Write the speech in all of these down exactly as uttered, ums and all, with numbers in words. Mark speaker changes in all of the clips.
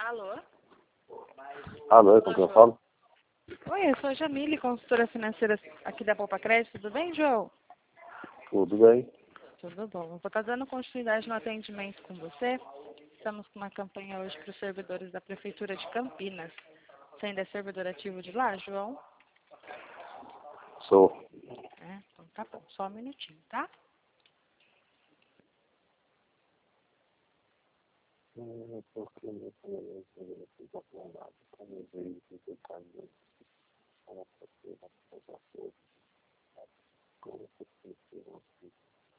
Speaker 1: Alô?
Speaker 2: Alô, é com quem eu falo?
Speaker 1: Oi, eu sou a Jamile, consultora financeira aqui da Poupa Crédito. Tudo bem, João?
Speaker 2: Tudo bem?
Speaker 1: Tudo bom. Eu vou estar dando continuidade no atendimento com você. Estamos com uma campanha hoje para os servidores da Prefeitura de Campinas. Você ainda é servidor ativo de lá, João?
Speaker 2: Sou.
Speaker 1: É, então tá bom. Só um minutinho, tá?
Speaker 2: Hum, porque meu problema é que eu fico acomodado. Como eu vejo que eu caminho, como eu sei que eu já sei, como eu sei que eu não sei.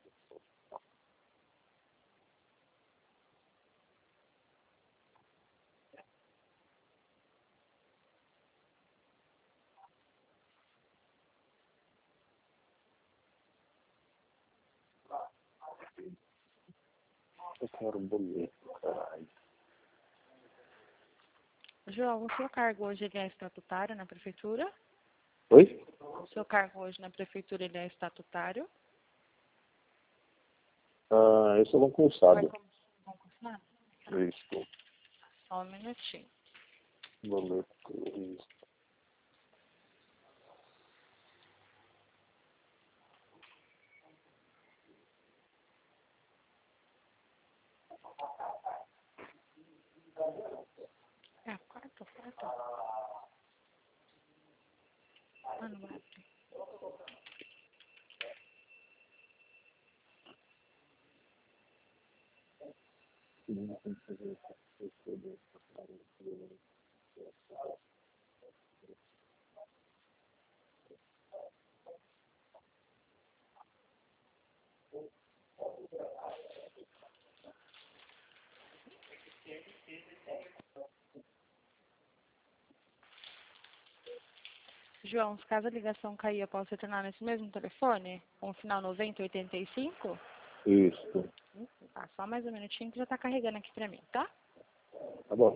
Speaker 2: Eu quero um boleto, caralho.
Speaker 1: João, o seu cargo hoje ele é estatutário na Prefeitura?
Speaker 2: Oi?
Speaker 1: O seu cargo hoje na Prefeitura ele é estatutário?
Speaker 2: Ah, eu sou
Speaker 1: Vai
Speaker 2: concursado.
Speaker 1: como concursado?
Speaker 2: Isso.
Speaker 1: Só um minutinho.
Speaker 2: Boleto, isso.
Speaker 1: É a quarta, quarta? Ah, não vai abrir.
Speaker 2: Não tem que fazer isso.
Speaker 1: João, se caso a ligação cair, eu posso retornar nesse mesmo telefone? Com o final noventa oitenta e cinco?
Speaker 2: Isso.
Speaker 1: Tá, só mais um minutinho que já tá carregando aqui pra mim, tá?
Speaker 2: Tá bom.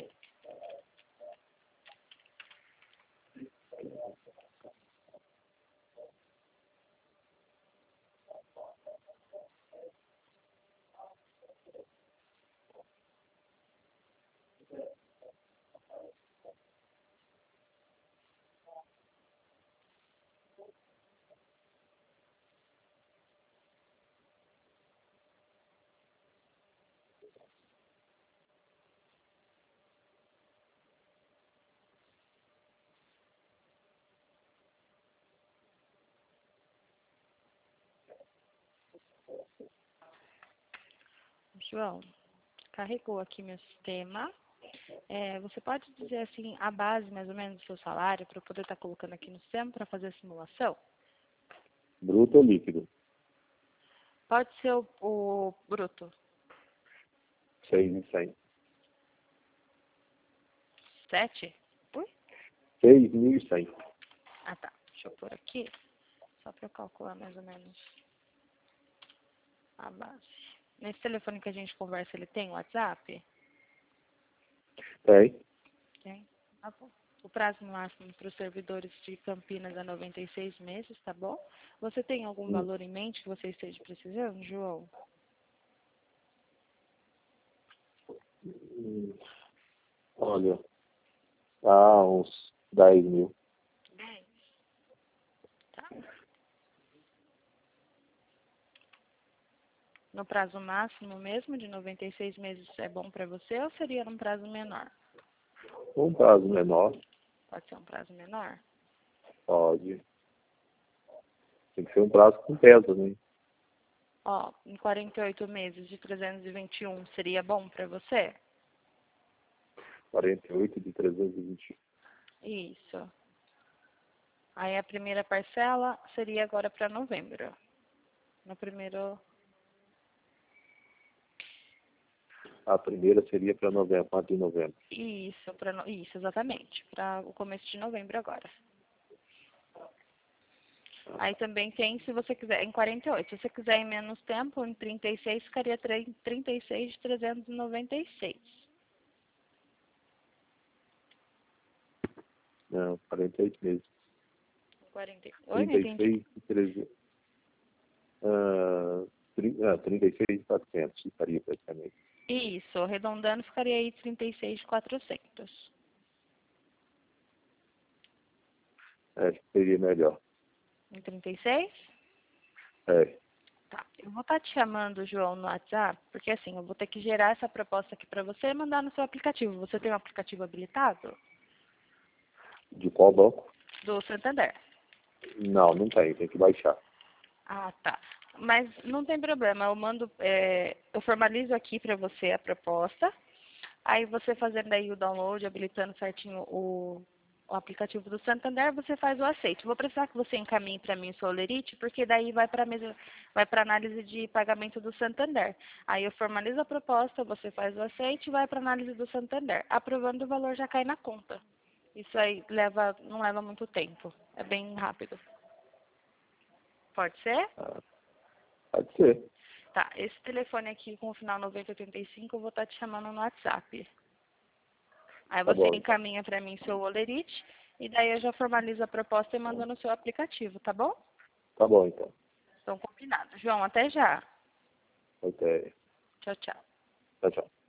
Speaker 1: João, carregou aqui meu sistema. É, você pode dizer assim, a base mais ou menos do seu salário para eu poder estar colocando aqui no sistema para fazer a simulação?
Speaker 2: Bruto ou líquido?
Speaker 1: Pode ser o, o bruto.
Speaker 2: Seis mil e cem.
Speaker 1: Sete? Ui?
Speaker 2: Seis mil e cem.
Speaker 1: Ah, tá. Deixa eu pôr aqui, só para eu calcular mais ou menos a base. Nesse telefone que a gente conversa, ele tem WhatsApp?
Speaker 2: Tem?
Speaker 1: Tem. Tá bom. O prazo máximo para os servidores de Campinas é noventa e seis meses, tá bom? Você tem algum
Speaker 2: Hum.
Speaker 1: valor em mente que você esteja precisando, João?
Speaker 2: Hum. Olha, ah, uns dez mil.
Speaker 1: dez. Tá. No prazo máximo mesmo, de noventa e seis meses, é bom para você ou seria num prazo menor?
Speaker 2: Um prazo menor,
Speaker 1: Pode ser um prazo menor?
Speaker 2: pode. Tem que ser um prazo com peso, né?
Speaker 1: Ó, em quarenta e oito meses de trezentos e vinte e um, seria bom para você?
Speaker 2: quarenta e oito de trezentos e vinte.
Speaker 1: Isso. Aí a primeira parcela seria agora para novembro. No primeiro...
Speaker 2: A primeira seria para novembro, quatro de novembro.
Speaker 1: Isso, pra no... Isso, exatamente. Para o começo de novembro agora. Aí também tem, se você quiser, em quarenta e oito. Se você quiser em menos tempo, em trinta e seis, ficaria trinta e seis de trezentos e noventa e seis.
Speaker 2: Não, quarenta e oito meses.
Speaker 1: quarenta. Oi, não
Speaker 2: trinta e
Speaker 1: entendi.
Speaker 2: seis de trezentos. Ah, Ah, trinta e seis mil e quatrocentos ficaria praticamente.
Speaker 1: Isso, arredondando ficaria aí trinta e seis mil e quatrocentos.
Speaker 2: Acho que seria melhor.
Speaker 1: Em trinta e seis?
Speaker 2: É,
Speaker 1: Tá. Eu vou estar te chamando, João, no WhatsApp, porque assim, eu vou ter que gerar essa proposta aqui para você e mandar no seu aplicativo. Você tem um aplicativo habilitado?
Speaker 2: de qual banco?
Speaker 1: Do Santander.
Speaker 2: Não, não tem, tem que baixar.
Speaker 1: Ah, tá. Mas não tem problema, eu mando, é, eu formalizo aqui para você a proposta. Aí você fazendo aí o download, habilitando certinho o, o aplicativo do Santander, você faz o aceite. Vou precisar que você encaminhe para mim o seu Olerite, porque daí vai para a mesa, vai para análise de pagamento do Santander. Aí eu formalizo a proposta, você faz o aceite e vai para análise do Santander. Aprovando, o valor já cai na conta. Isso aí leva, não leva muito tempo. É bem rápido. Pode ser?
Speaker 2: Ah, pode ser.
Speaker 1: Tá, esse telefone aqui com o final noventa oitenta e cinco eu vou estar te chamando no WhatsApp. Aí
Speaker 2: Tá
Speaker 1: você
Speaker 2: bom, então.
Speaker 1: encaminha para mim seu Olerite e daí eu já formalizo a proposta e mando no seu aplicativo, tá bom?
Speaker 2: Tá bom, então.
Speaker 1: Então, combinado. João, até já.
Speaker 2: Até.
Speaker 1: Tchau, tchau.
Speaker 2: Tchau, tchau.